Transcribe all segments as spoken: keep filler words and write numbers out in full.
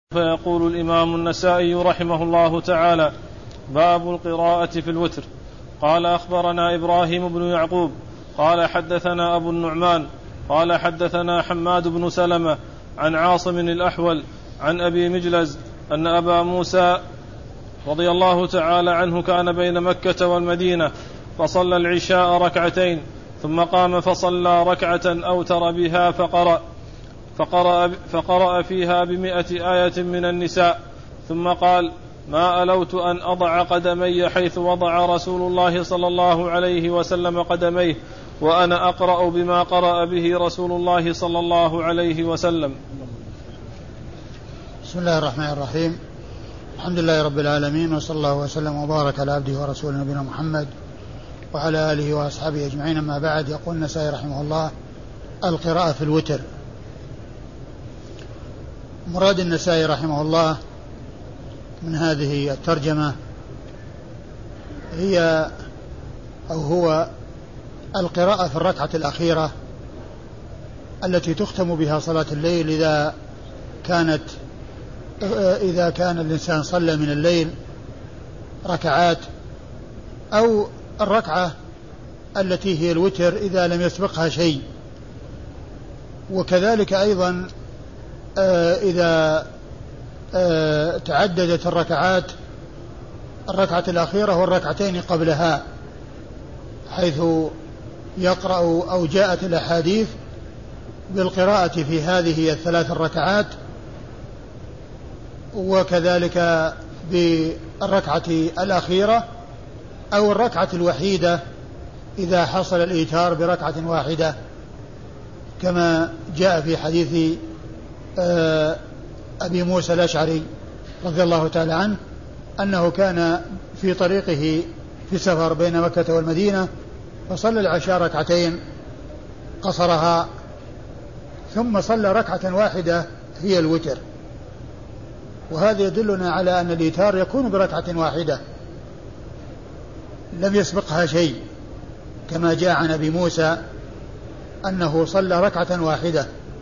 فيقول الإمام النسائي رحمه الله تعالى: باب القراءة في الوتر. قال: أخبرنا إبراهيم بن يعقوب قال حدثنا أبو النعمان قال حدثنا حماد بن سلمة عن عاصم الأحول عن أبي مجلز أن أبا موسى رضي الله تعالى عنه كان بين مكة والمدينة فصلى العشاء ركعتين ثم قام فصلى ركعة أوتر بها فقرأ فقرأ, فقرأ فيها بمئة آية من النساء ثم قال: ما ألوت أن أضع قدمي حيث وضع رسول الله صلى الله عليه وسلم قدميه وأنا أقرأ بما قرأ به رسول الله صلى الله عليه وسلم. بسم الله الرحمن الرحيم. الحمد لله رب العالمين، وصلى الله وسلم وبارك على عبده ورسوله نبينا محمد وعلى آله وأصحابه أجمعين. أما بعد، يقول النسائي رحمه الله: القراءة في الوتر. مراد النسائي رحمه الله من هذه الترجمة هي أو هو القراءة في الركعة الأخيرة التي تختم بها صلاة الليل إذا كانت إذا كان الإنسان صلى من الليل ركعات، أو الركعة التي هي الوتر إذا لم يسبقها شيء. وكذلك أيضا إذا تعددت الركعات الركعة الأخيرة والركعتين قبلها، حيث يقرأ أو جاءت الأحاديث بالقراءة في هذه الثلاث الركعات، وكذلك بالركعة الأخيرة أو الركعة الوحيدة إذا حصل الإيتار بركعة واحدة، كما جاء في حديث أبي موسى الأشعري رضي الله تعالى عنه أنه كان في طريقه في سفر بين مكة والمدينة فصلى العشاء ركعتين قصرها ثم صلى ركعة واحدة هي الوتر. وهذا يدلنا على أن الإيتار يكون بركعة واحدة لم يسبقها شيء، كما جاء عن أبي موسى أنه صلى ركعة واحدة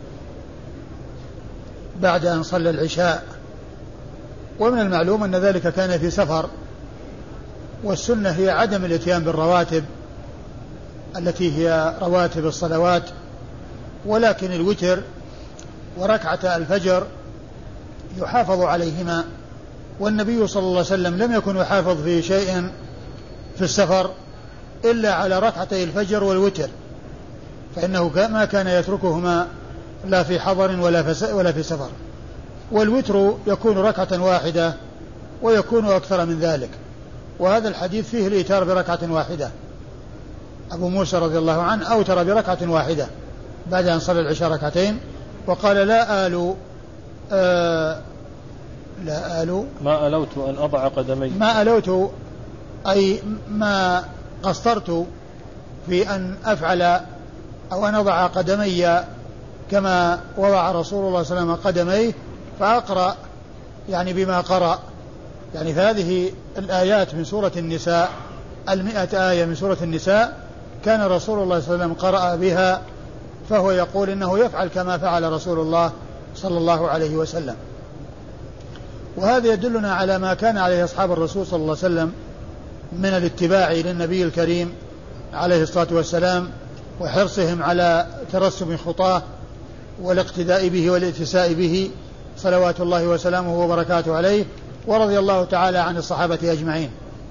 بعد أن صلى العشاء. ومن المعلوم أن ذلك كان في سفر، والسنة هي عدم الاتيان بالرواتب التي هي رواتب الصلوات، ولكن الوتر وركعة الفجر يحافظ عليهما، والنبي صلى الله عليه وسلم لم يكن يحافظ في شيء في السفر إلا على ركعتي الفجر والوتر، فإنه ما كان يتركهما لا في حضر ولا في سفر. والوتر يكون ركعة واحدة ويكون أكثر من ذلك، وهذا الحديث فيه الإيتار بركعة واحدة. أبو موسى رضي الله عنه أوتر بركعة واحدة بعد أن صلى العشاء ركعتين، وقال: لا آل آه لا آل ما ألوت أن أضع قدمي ما ألوت أي ما قصرت في أن أفعل أو أن أضع قدمي كما وضع رسول الله صلى الله عليه وسلم قدميه فأقرأ يعني بما قرأ. يعني فهذه الآيات من سورة النساء، المئة آية من سورة النساء كان رسول الله صلى الله عليه وسلم قرأ بها، فهو يقول إنه يفعل كما فعل رسول الله صلى الله عليه وسلم. وهذا يدلنا على ما كان عليه أصحاب الرسول صلى الله عليه وسلم من الاتباع للنبي الكريم عليه الصلاة والسلام، وحرصهم على ترسم خطاه والاقتداء به والاتساء به صلوات الله وسلامه وبركاته عليه، ورضي الله تعالى عن الصحابة أجمعين.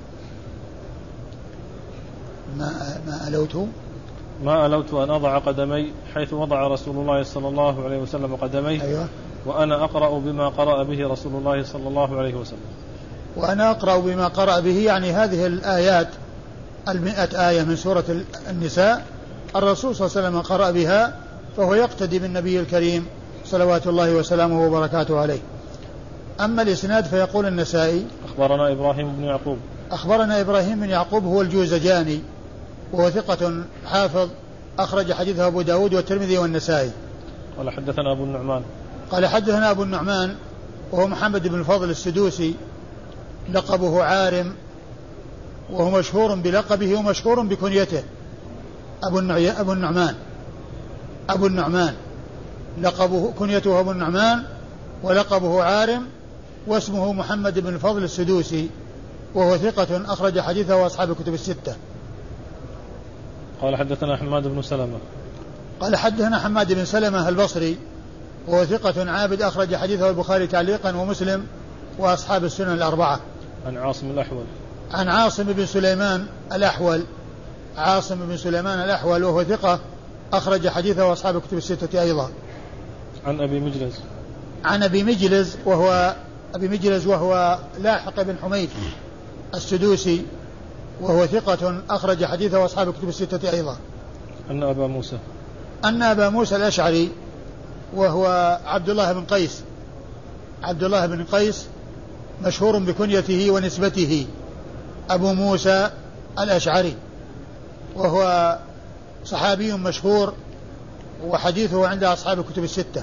ما, ما ألوت ما ألوت أن أضع قدمي حيث وضع رسول الله صلى الله عليه وسلم قدميه. أيوة. وأنا أقرأ بما قرأ به رسول الله صلى الله عليه وسلم. وأنا أقرأ بما قرأ به يعني هذه الآيات المئة آية من سورة النساء الرسول صلى الله عليه وسلم قرأ بها، فهو يقتدي بالنبي الكريم صلوات الله وسلامه وبركاته عليه. أما الإسناد فيقول النسائي: أخبرنا إبراهيم بن يعقوب أخبرنا إبراهيم بن يعقوب هو الجوزجاني، وهو ثقة حافظ أخرج حديثه أبو داود والترمذي والنسائي. قال حدثنا أبو النعمان قال حدثنا أبو النعمان وهو محمد بن الفضل السدوسي لقبه عارم، وهو مشهور بلقبه ومشهور بكنيته أبو النعمان أبو النعمان لقبه كنيته أبو النعمان، ولقبه عارم، واسمه محمد بن الفضل السدوسي، وهو ثقة أخرج حديثه وأصحاب الكتب الستة. قال حدثنا حماد بن سلمة قال حدثنا حماد بن سلمة البصري، وهو ثقة عابد أخرج حديثه البخاري تعليقا ومسلم وأصحاب السنن الأربعة. عن عاصم الأحول عن عاصم بن سليمان الأحول عاصم بن سليمان الأحول وهو ثقة أخرج حديثه وأصحاب الكتب الستة أيضا. عن أبي مجلس عن أبي مجلس وهو أبي مجلس وهو لاحق بن حميد السدوسي، وهو ثقة أخرج حديثه وأصحاب الكتب الستة أيضا. أن أبا موسى أن أبا موسى الأشعري وهو عبد الله بن قيس عبد الله بن قيس مشهور بكنيته ونسبته أبو موسى الأشعري، وهو صحابي مشهور، وحديثه عند أصحاب الكتب الستة.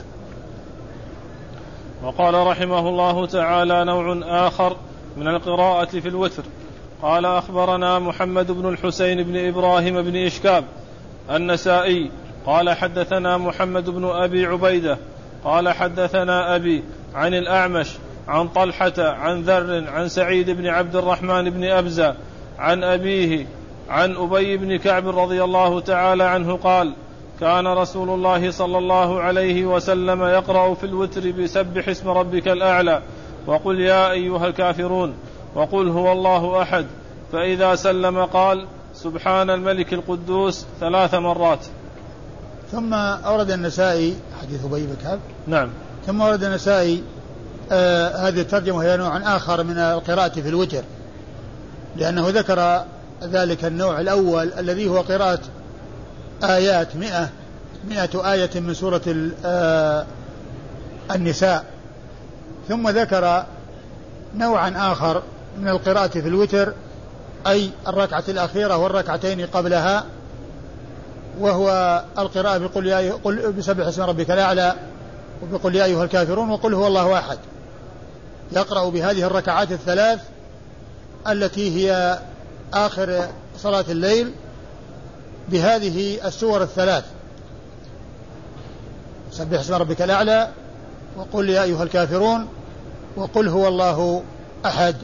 وقال رحمه الله تعالى: نوع آخر من القراءة في الوتر. قال: أخبرنا محمد بن الحسين بن إبراهيم بن إشكاب النسائي قال: حدثنا محمد بن أبي عبيدة قال: حدثنا أبي عن الأعمش عن طلحة عن ذر عن سعيد بن عبد الرحمن بن أبزة عن أبيه عن أبي بن كعب رضي الله تعالى عنه قال: كان رسول الله صلى الله عليه وسلم يقرأ في الوتر بسبح اسم ربك الأعلى وقل يا أيها الكافرون وقل هو الله أحد، فإذا سلم قال: سبحان الملك القدوس ثلاث مرات. ثم أورد النسائي حديث أبي بن كعب. نعم. ثم أورد النسائي آه هذه الترجمة هي نوع آخر من القراءة في الوتر، لأنه ذكر ذلك النوع الأول الذي هو قراءة آيات مئة مئة آية من سورة آه النساء، ثم ذكر نوعا آخر من القراءة في الوتر، أي الركعة الأخيرة والركعتين قبلها، وهو القراءة بقل يا قل بسبح اسم ربك الأعلى وبقل يا أيها الكافرون وقل هو الله أحد. يقرأ بهذه الركعات الثلاث التي هي آخر صلاة الليل بهذه السور الثلاث: سبح اسم ربك الأعلى وقل يا أيها الكافرون وقل هو الله أحد.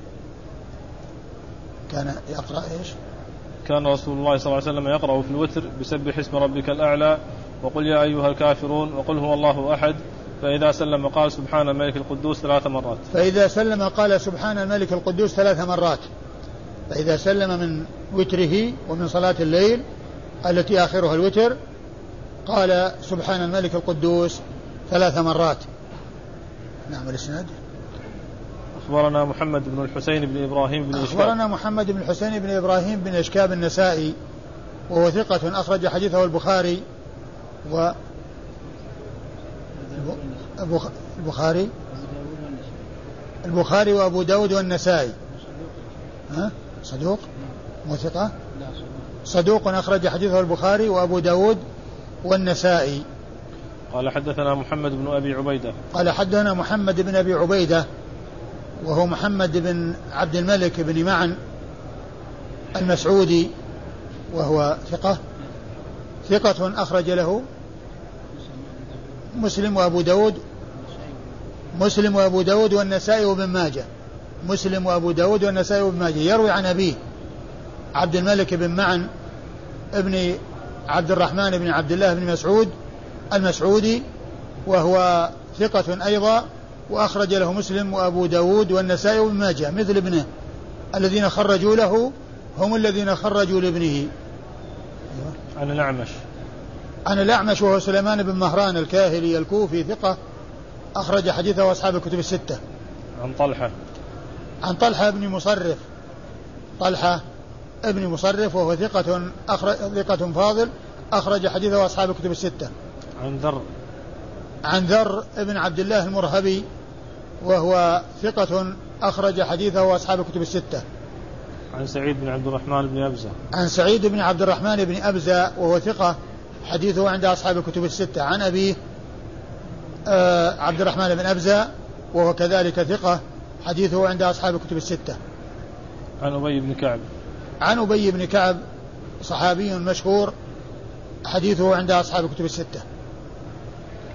كان يقرأ إيش؟ كان رسول الله صلى الله عليه وسلم يقرأ في الوتر بسبح اسم ربك الأعلى وقل يا أيها الكافرون وقل هو الله أحد، فإذا سلم قال: سبحان الملك القدوس ثلاث مرات. فإذا سلم قال: سبحان الملك القدوس ثلاث مرات. فإذا سلم من وتره ومن صلاة الليل التي آخرها الوتر قال: سبحان الملك القدوس ثلاث مرات. نعم. الإسناد: أخبرنا محمد بن الحسين بن إبراهيم بن إشكاب أخبرنا محمد بن الحسين بن إبراهيم بن إشكاب النسائي، وهو ثقة أخرج حديثه البخاري و البخاري البخاري وأبو داود والنسائي. ها؟ صدوق وثقة؟ صدوق أخرج حديثه البخاري وأبو داود والنسائي. قال: حدثنا محمد بن أبي عبيدة قال: حدثنا محمد بن أبي عبيدة وهو محمد بن عبد الملك بن معن المسعودي، وهو ثقة ثقة أخرج له مسلم وأبو داود مسلم وأبو داود والنسائي وابن ماجه مسلم وأبو داود والنسائي وابن ماجه. يروي عن أبيه عبد الملك بن معن ابن عبد الرحمن بن عبد الله بن مسعود المسعودي، وهو ثقة أيضا، وأخرج له مسلم وأبو داود والنسائي وابن ماجه مثل ابنه. الذين خرجوا له هم الذين خرجوا لابنه. عن الأعمش عن الأعمش وهو سليمان بن مهران الكاهلي الكوفي ثقة أخرج حديثه أصحاب الكتب الستة. عن طلحة عن طلحة بن مصرف طلحة ابن مصرف وهو ثقة أخرج ثقة فاضل أخرج حديثه أصحاب الكتب الستة. عن ذر عن ذر ابن عبد الله المرهبي وهو ثقة أخرج حديثه أصحاب الكتب الستة. عن سعيد بن عبد الرحمن بن أبزة عن سعيد بن عبد الرحمن بن أبزة وهو ثقة حديثه عند أصحاب الكتب الستة. عن أبيه آه عبد الرحمن بن أبزة وهو كذلك ثقة حديثه عند أصحاب الكتب الستة. عن أبي بن كعب عن أبي بن كعب صحابي مشهور حديثه عند أصحاب الكتب الستة.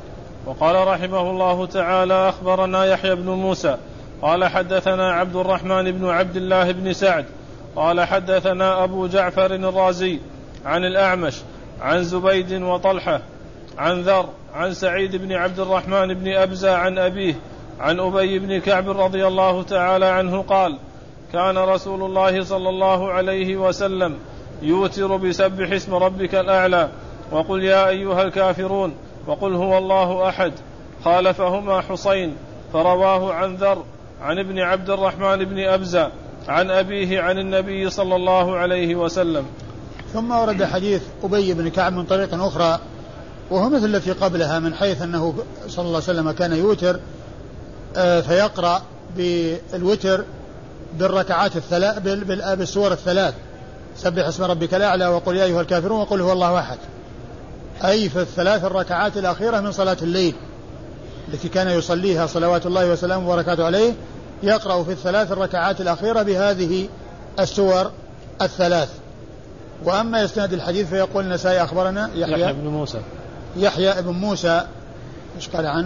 وقال رحمه الله تعالى: أخبرنا يحيى بن موسى قال حدثنا عبد الرحمن بن عبد الله بن سعد قال حدثنا أبو جعفر الرازي عن الأعمش عن زبيد وطلحة عن ذر عن سعيد بن عبد الرحمن بن أبزة عن أبيه عن أبي بن كعب رضي الله تعالى عنه قال: كان رسول الله صلى الله عليه وسلم يوتر بسبح اسم ربك الأعلى وقل يا أيها الكافرون وقل هو الله أحد. خالفهما حسين فرواه عن ذر عن ابن عبد الرحمن بن أبزة عن أبيه عن النبي صلى الله عليه وسلم. ثم ورد حديث أبي بن كعب من طريق أخرى وهو مثل التي قبلها، من حيث أنه صلى الله عليه وسلم كان يوتر فيقرأ بالوتر بالركعات الثلاث بالسور الثلاث: سبح اسم ربك الأعلى وقل يا أيها الكافرون وقل هو الله أحد، أي في الثلاث الركعات الأخيرة من صلاة الليل التي كان يصليها صلوات الله وسلامه وبركاته عليه، يقرأ في الثلاث الركعات الأخيرة بهذه السور الثلاث. وأما إسناد الحديث فيقول النسائي أخبرنا يحيى, يحيى بن موسى يحيى بن موسى إيش قال عنه؟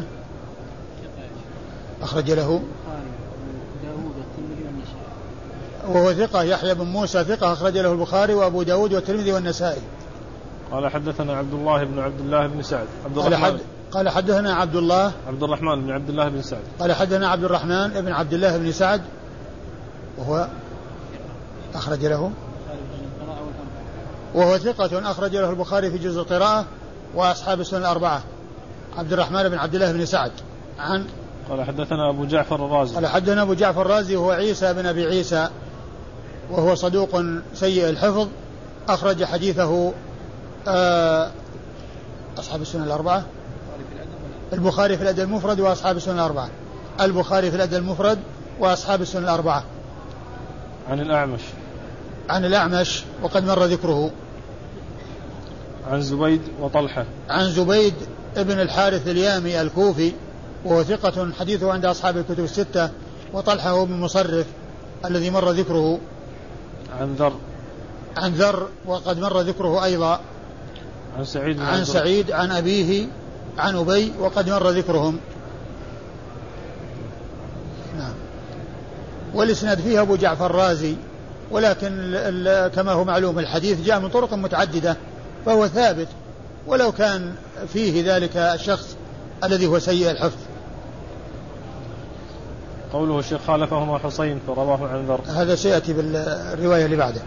أخرج له وهو ثقة. يحيى بن موسى ثقة أخرج له البخاري وأبو داود والترمذي والنسائي. قال حدثنا عبد الله بن عبد الله بن سعد عبد قال, حد قال حدثنا عبد الله عبد الرحمن بن عبد الله بن سعد قال حدثنا عبد الرحمن بن عبد الله بن سعد وهو أخرج له وهو ثقة أخرج له البخاري في جزء القراءة وأصحاب السنن الأربعة. عبد الرحمن بن عبد الله بن سعد عن قال حدثنا أبو جعفر الرازي قال حدثنا أبو جعفر الرازي وهو عيسى بن أبي عيسى وهو صدوق سيء الحفظ، أخرج حديثه أصحاب السنن الأربعة. البخاري في الأدب المفرد وأصحاب السنن الأربعة. البخاري في الأدب المفرد وأصحاب السنن الأربعة. عن الأعمش عن الأعمش وقد مر ذكره. عن زبيد وطلحة عن زبيد ابن الحارث اليامي الكوفي وهو ثقة حديثه عند أصحاب الكتب الستة. وطلحة هو بن مصرف الذي مر ذكره. عن ذر عن ذر وقد مر ذكره أيضا. عن سعيد عن سعيد عن أبيه عن أبي وقد مر ذكرهم. نعم. والإسناد فيه أبو جعفر الرازي، ولكن كما هو معلوم الحديث جاء من طرق متعددة فهو ثابت ولو كان فيه ذلك الشخص الذي هو سيء الحفظ. قوله الشيخ خالفهما حسين فرواه عن ذر هذا سيأتي بالرواية اللي بعده.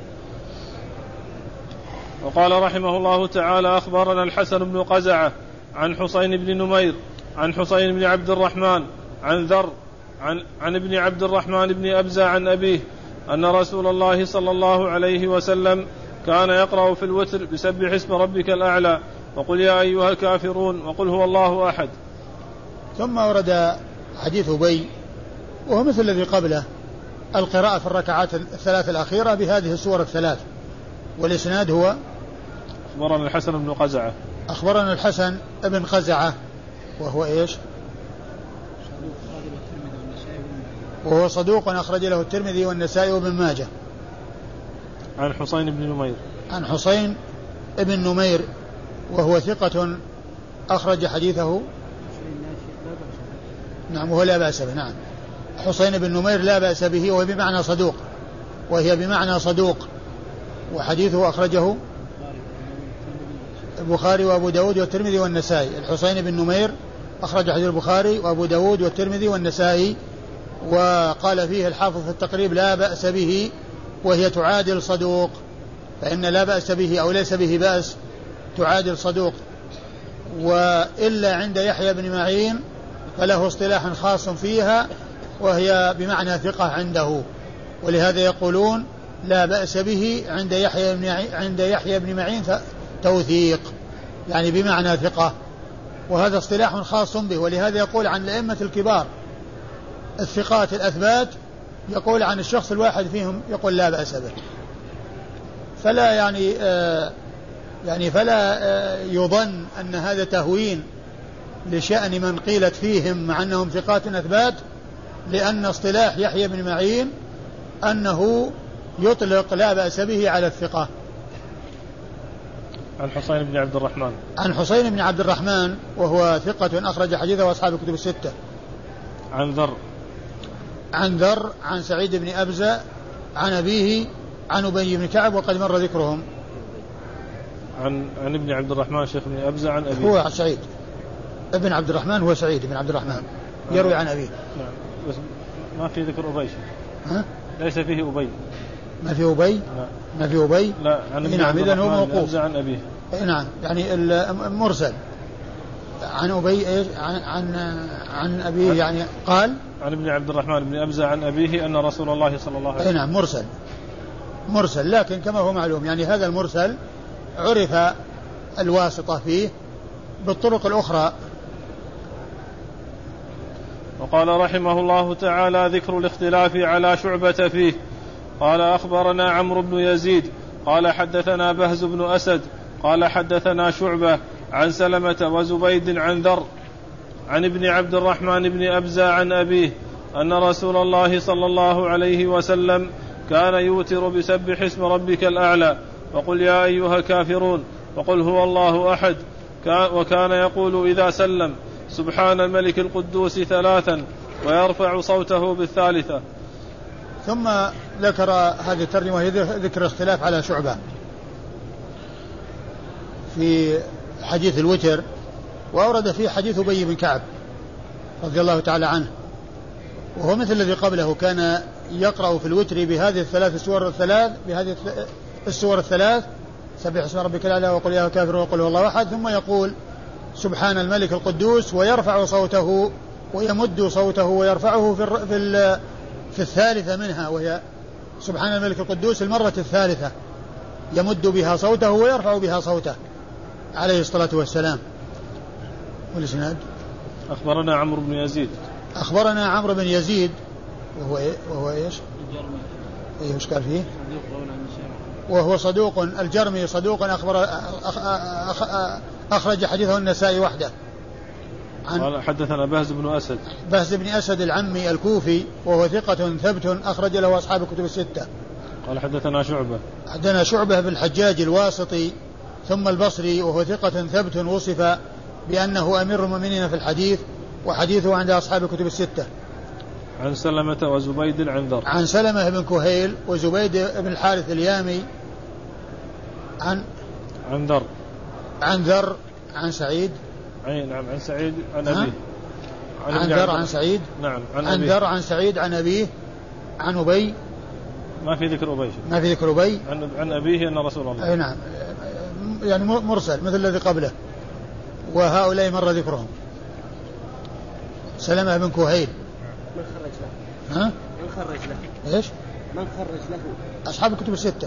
وقال رحمه الله تعالى: أخبرنا الحسن بن قزعة عن حسين بن نمير عن حسين بن عبد الرحمن عن ذر عن, عن ابن عبد الرحمن بن أبزة عن أبيه أن رسول الله صلى الله عليه وسلم كان يقرأ في الوتر بسبح اسم ربك الأعلى وقل يا أيها الكافرون وقل هو الله أحد. ثم ورد حديث أبي وهو مثل الذي قبله، القراءة في الركعات الثلاث الأخيرة بهذه السور الثلاث. والإسناد هو أخبرنا الحسن بن قزعة أخبرنا الحسن بن قزعة وهو إيش؟ وهو صدوق أخرج له الترمذي والنسائي وابن ماجه. عن حسين بن نمير عن حسين بن نمير وهو ثقة أخرج حديثه. نعم وهو لا بأس به. نعم حسين بن نمير لا بأس به وهي بمعنى صدوق وهي بمعنى صدوق وحديثه أخرجه البخاري وأبو داود والترمذي والنسائي. الحسين بن نمير أخرج حديث البخاري وأبو داود والترمذي والنسائي. وقال فيه الحافظ في التقريب لا بأس به وهي تعادل صدوق، فإن لا بأس به أو ليس به بأس تعادل صدوق. وإلا عند يحيى بن معين فله اصطلاح خاص فيها وهي بمعنى ثقة عنده، ولهذا يقولون لا بأس به عند يحيى بن عند يحيى بن معين توثيق يعني بمعنى ثقة، وهذا اصطلاح خاص به. ولهذا يقول عن الأئمة الكبار الثقات الأثبات يقول عن الشخص الواحد فيهم يقول لا بأس به. فلا يعني آه يعني فلا آه يظن أن هذا تهوين لشأن من قيلت فيهم مع أنهم ثقات أثبات، لأن اصطلاح يحيى بن معين أنه يطلق لا بأس به على الثقة. عن حسين بن عبد الرحمن عن حسين بن عبد الرحمن وهو ثقة أخرج حديثه وأصحاب الكتب الستة. عن ذر عن ذر عن سعيد بن أبزة عن أبيه عن أبي بن كعب وقد مر ذكرهم. عن عن ابن عبد الرحمن شيخ بن أبزة عن أبيه. هو سعيد ابن عبد الرحمن، هو سعيد بن عبد الرحمن يروي عن أبيه. نعم بس ما في ذكر أبي. ها؟ ليس فيه أبي. ما في أبي؟ لا. ما في أبي؟ لا. عن ابن نعم إذن هو موقوف عن أبيه. نعم يعني المرسل عن أبي إيش عن عن عن أبيه يعني قال عن ابن عبد الرحمن بن أبزة عن أبيه أن رسول الله صلى الله عليه وسلم. نعم مرسل مرسل لكن كما هو معلوم يعني هذا المرسل عرف الواسطة فيه بالطرق الأخرى. وقال رحمه الله تعالى ذكر الاختلاف على شعبة فيه. قال أخبرنا عمرو بن يزيد قال حدثنا بهز بن أسد قال حدثنا شعبة عن سلمة وزبيد عن ذر عن ابن عبد الرحمن بن أبزة عن أبيه أن رسول الله صلى الله عليه وسلم كان يوتر بسبح اسم ربك الأعلى وقل يا أيها الكافرون وقل هو الله أحد، وكان يقول إذا سلم سبحان الملك القدوس ثلاثا ويرفع صوته بالثالثة. ثم ذكر هذه الترجمة وهي ذكر اختلاف على شعبة في حديث الوتر، وأورد فيه حديث أبي بن كعب رضي الله تعالى عنه وهو مثل الذي قبله، كان يقرأ في الوتر بهذه الثلاث السور الثلاث بهذه السور الثلاث سبح اسم ربك الأعلى وقل يا كافر وقل هو الله أحد، ثم يقول سبحان الملك القدوس ويرفع صوته ويمد صوته ويرفعه في في في الثالثة منها، وهي سبحان الملك القدوس المرة الثالثة يمد بها صوته ويرفع بها صوته عليه الصلاة والسلام. والإسناد أخبرنا عمرو بن يزيد أخبرنا عمرو بن يزيد وهو إيه وهو إيش إيه وش قال فيه وهو صدوق الجرمي صدوق أخبر أخ أخ أخرج حديثه النسائي وحده. قال حدثنا بهز بن أسد بهز بن أسد العمي الكوفي وهو ثقة ثبت أخرج له أصحاب الكتب الستة. قال حدثنا شعبة حدثنا شعبة بن الحجاج الواسطي ثم البصري وهو ثقة ثبت وصف بأنه أمير المؤمنين في الحديث وحديثه عند أصحاب الكتب الستة. عن سلمة وزبيد عن ذر عن سلمة بن كهيل وزبيد بن الحارث اليامي عن عن ذر عن ذر عن سعيد أي نعم عن سعيد عن أبيه عن, عن ذر عن سعيد نعم عن, عن ذر عن سعيد عن أبيه عن أبي ما في ذكر أبي ما في ذكر أبي عن, عن أبيه أن رسول الله أي نعم يعني مرسل مثل الذي قبله وهؤلاء مر ذكرهم. سلمة بن كهيل من خرج له ها؟ من خرج له ايش؟ من خرج له أصحاب الكتب الستة.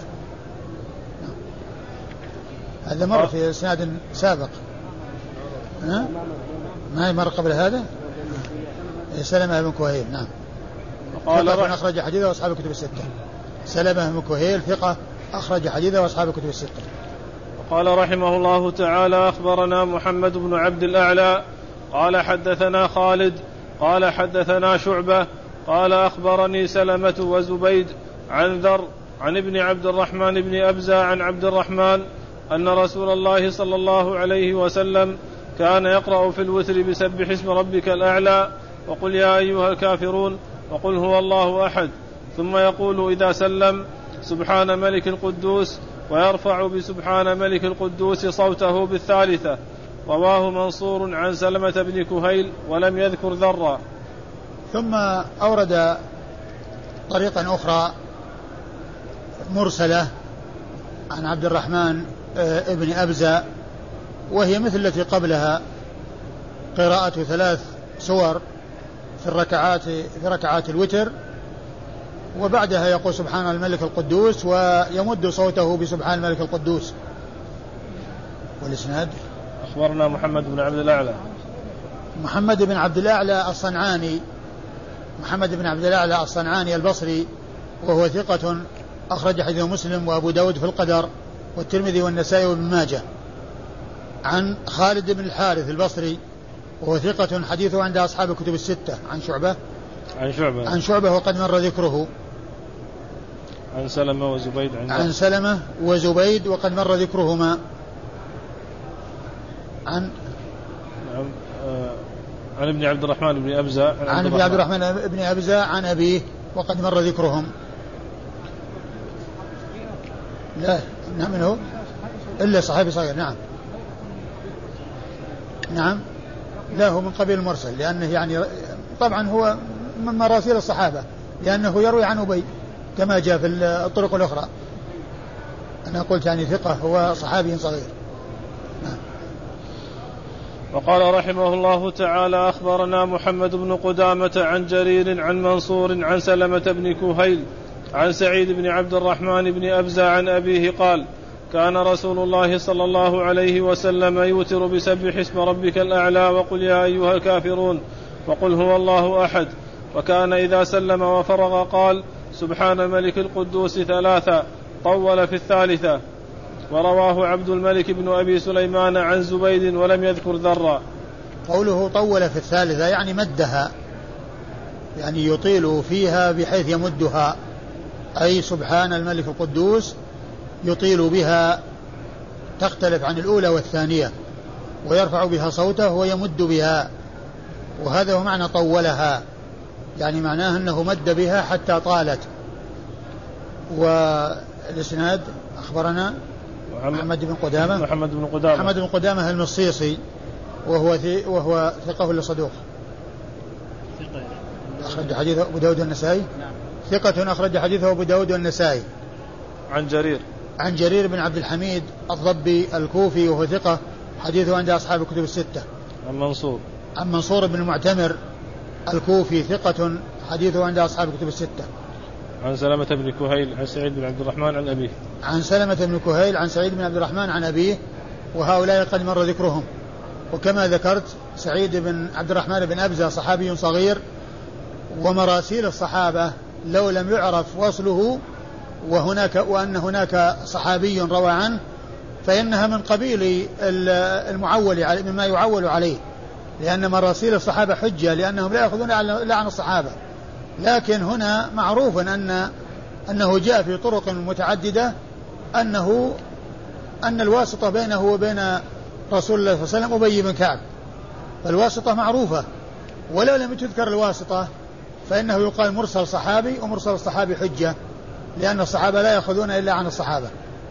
هذا مر في إسناد سابق ها؟ ما مر قبل هذا سلمة بن كهيل نعم ثقة أخرج حديثه وأصحاب الكتب الستة. سلمة بن كهيل ثقة أخرج حديثه وأصحاب الكتب الستة. قال رحمه الله تعالى أخبرنا محمد بن عبد الأعلى قال حدثنا خالد قال حدثنا شعبة قال أخبرني سلمة وزبيد عن ذر عن ابن عبد الرحمن بن أبزة عن عبد الرحمن أن رسول الله صلى الله عليه وسلم كان يقرأ في الوتر بسبح اسم ربك الأعلى وقل يا أيها الكافرون وقل هو الله أحد، ثم يقول إذا سلم سبحان ملك القدوس ويرفع بسبحان ملك القدوس صوته بالثالثة. رواه منصور عن سلمة بن كهيل ولم يذكر ذرا. ثم أورد طريقا أخرى مرسلة عن عبد الرحمن ابن أبزة وهي مثل التي قبلها قراءة ثلاث سور في الركعات في ركعات الوتر وبعدها يقول سبحان الملك القدوس ويمد صوته بسبحان الملك القدوس. والإسناد أخبرنا محمد بن عبد الأعلى محمد بن عبد الأعلى الصنعاني محمد بن عبد الأعلى الصنعاني البصري وهو ثقة أخرج حديث مسلم وأبو داود في القدر والترمذي والنسائي وابن ماجه. عن خالد بن الحارث البصري وهو ثقة حديثه عند أصحاب الكتب الستة. عن شعبة عن شعبة عن شعبة وقد مر ذكره. عن سلمة وزبيد عن, عن سلمة وزبيد وقد مر ذكرهما. عن نعم عن ابن عبد الرحمن بن أبزة عن, عن ابن عبد الرحمن بن أبزة عن أبيه وقد مر ذكرهم. لا نعم منه إلا صحابي صغير. نعم نعم لا هو من قبيل المرسل لأنه يعني طبعا هو من مراسيل الصحابة لأنه يروي عن أبي كما جاء في الطرق الأخرى. أنا قلت يعني ثقة هو صحابي صغير. نعم. وقال رحمه الله تعالى أخبرنا محمد بن قدامة عن جرير عن منصور عن سلمة بن كهيل عن سعيد بن عبد الرحمن بن أبزة عن أبيه قال كان رسول الله صلى الله عليه وسلم يوتر بسبح اسم ربك الأعلى وقل يا أيها الكافرون وقل هو الله أحد وكان إذا سلم وفرغ قال سبحان الملك القدوس ثلاثا طول في الثالثة. ورواه عبد الملك بن أبي سليمان عن زبيد ولم يذكر ذرا. قوله طول في الثالثة يعني مدها يعني يطيل فيها بحيث يمدها أي سبحان الملك القدوس يطيل بها تختلف عن الأولى والثانية ويرفع بها صوته ويمد بها وهذا هو معنى طولها يعني معناه أنه مد بها حتى طالت. والإسناد أخبرنا محمد بن قدامة محمد بن قدامة محمد بن قدامة المصيصي وهو وهو ثقة ولا صدوق؟ أخرج حديثه أبو داود والنسائي. نعم. ثقة أخرج حديثه أبو داود والنسائي. عن جرير عن جرير بن عبد الحميد الضبي الكوفي وهو ثقة حديثه عند أصحاب الكتب الستة. عن منصور عن منصور بن المعتمر الكوفي ثقة حديثه عند أصحاب الكتب الستة. عن سلمة بن كهيل عن سعيد بن عبد الرحمن عن أبيه عن سلمة بن كهيل عن سعيد بن عبد الرحمن عن أبيه وهؤلاء قد مر ذكرهم. وكما ذكرت سعيد بن عبد الرحمن بن أبزة صحابي صغير ومراسيل الصحابة لو لم يعرف وصله وهناك وأن هناك صحابي روى عنه فإنها من قبيل المعول عليه مما يعول عليه لأن مراسيل الصحابة حجة لأنهم لا يأخذون إلا عن الصحابة. لكن هنا معروف أن أنه جاء في طرق متعددة أنه أن الواسطة بينه وبين رسول الله صلى الله عليه وسلم أبي بن كعب فالواسطة معروفة ولو لم تذكر الواسطة فإنه يقال مرسل صحابي ومرسل الصحابي حجة لأن الصحابة لا يأخذون إلا عن الصحابة.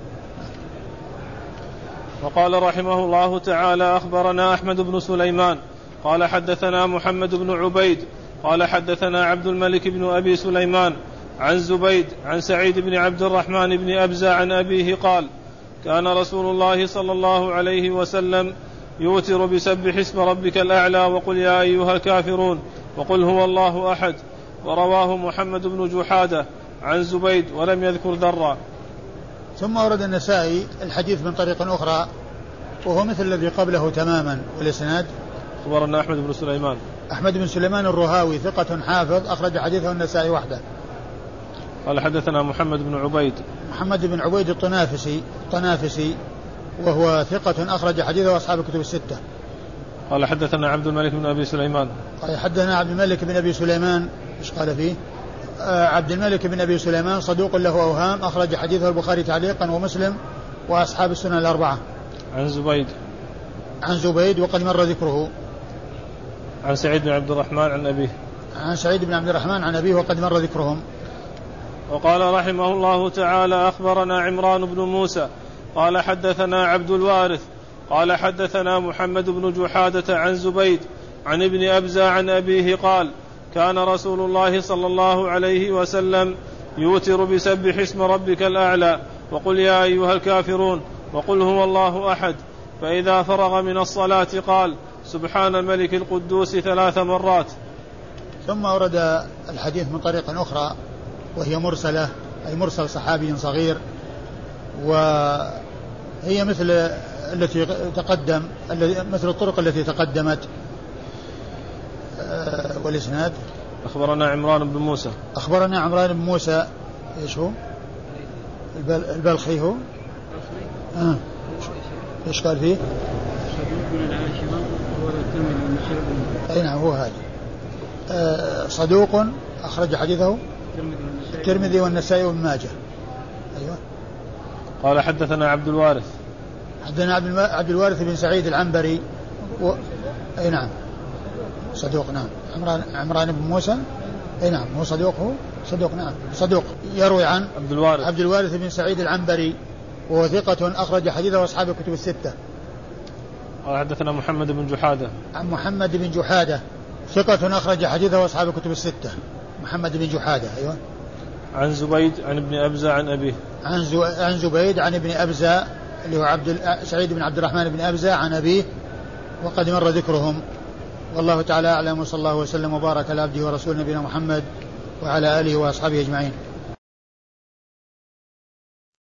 وقال رحمه الله تعالى أخبرنا أحمد بن سليمان قال حدثنا محمد بن عبيد قال حدثنا عبد الملك بن أبي سليمان عن زبيد عن سعيد بن عبد الرحمن بن أبزة عن أبيه قال كان رسول الله صلى الله عليه وسلم يوتر بسبح اسم ربك الأعلى وقل يا أيها الكافرون وقل هو الله أحد. ورواه محمد بن جحادة عن زبيد ولم يذكر ذرا. ثم ورد النسائي الحديث من طريق أخرى وهو مثل الذي قبله تماما. والإسناد أخبرنا أحمد بن سليمان أحمد بن سليمان الرهاوي ثقة حافظ أخرج حديثه النسائي وحده. قال حدثنا محمد بن عبيد محمد بن عبيد الطنافسي الطنافسي وهو ثقة أخرج حديثه أصحاب الكتب الستة. قال حدثنا عبد الملك بن أبي سليمان قال حدثنا عبد الملك بن أبي سليمان إيش قال فيه؟ آه عبد الملك بن أبي سليمان صدوق له أوهام أخرج حديثه البخاري تعليقا ومسلم وأصحاب السنن الأربعة. عن زبيد عن زبيد وقد مر ذكره. عن سعيد بن عبد الرحمن عن أبيه عن سعيد بن عبد الرحمن عن أبيه وقد مر ذكرهم. وقال رحمه الله تعالى أخبرنا عمران بن موسى قال حدثنا عبد الوارث قال حدثنا محمد بن جحادة عن زبيد عن ابن أبزة عن أبيه قال كان رسول الله صلى الله عليه وسلم يوتر بسبح اسم ربك الأعلى وقل يا أيها الكافرون وقل هو الله أحد فإذا فرغ من الصلاة قال سبحان الملك القدوس ثلاث مرات. ثم ورد الحديث من طريق أخرى وهي مرسلة أي مرسل صحابي صغير وهي مثل التي تقدم مثل الطرق التي تقدمت. والإسناد أخبرنا عمران بن موسى أخبرنا عمران بن موسى إيش هو البلخي هو آه. إيش قال فيه أي نعم هو هذا آه صدوق أخرج حديثه الترمذي والنسائي وابن ماجه. أيوة. قال حدثنا عبد الوارث حدثنا عبد الوارث بن سعيد العنبري و... أي نعم صدوق نعم. عمران عمران بن موسى أي نعم هو صدوق هو صدوق نعم صدوق يروي عن عبد الوارث عبد الوارث بن سعيد العنبري وهو ثقة أخرج حديثه أصحاب الكتب الستة. قال حدثنا محمد بن جحادة عن محمد بن جحادة ثقة أخرج حديثه أصحاب الكتب الستة. محمد بن جحادة أيوة. عن زبيد عن ابن أبزة عن أبيه عن, زو... عن زبيد عن ابن أبزة اللي هو عبد ال... سعيد بن عبد الرحمن بن أبزة عن أبيه وقد مر ذكرهم. والله تعالى أعلم وصلى الله وسلم وبارك على عبده ورسوله نبينا محمد وعلى آله وأصحابه أجمعين.